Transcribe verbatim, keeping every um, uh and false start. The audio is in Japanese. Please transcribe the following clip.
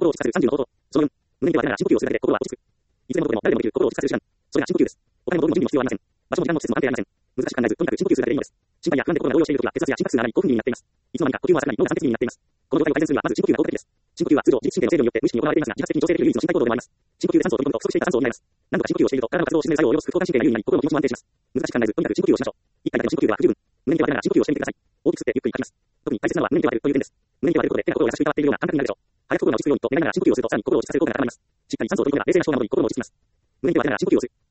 心を落ち着かせるさんじゅうの方法。そのよん、無念ではありながら深呼吸をするだけで心は落ち着く。いつでもどこでも誰でもできる心を落ち着かせる手段。それが深呼吸です。お金も道具も準備も必要はありません。場所も時間も季節も安定ありません。難しく考えず、とにかく深呼吸するだけでいいのです。心配や不安で心が動揺しているときは、血圧や心拍数が上がり、興奮気味になっています。いつの間にか呼吸も浅くなり、脳が酸欠気味になっています。この状態を改善するには、まず深呼吸が効果的です。深呼吸は通常、自律神経の制御によって無意識に行われていますが、自発的に調整できる唯一の身体行動でもあります。深呼吸で酸素を取り込むと不足していた酸素を補います。何度か深呼吸をしていると、体の活動を鎮める作用を及ぼす副交感神経が優位になり、心も気持ちも安定します。難しく考えず、とにかく深呼吸をしましょう。一回だけの深呼吸では不十分。無念ではありながら深呼吸をしてみてください。大きく吸ってゆっくり吐きます。特に大切なのは無念ではあるという点です。無念ではあることで手が心を優しく触っているような感覚になるでしょう。早く心が落ち着くようにと願いながら深呼吸をすると、さらに心を落ち着かせる効果が高まります。しっかり酸素を取り込むのが冷静な思考などに心も落ち着きます。無念ではありながら深呼吸をする。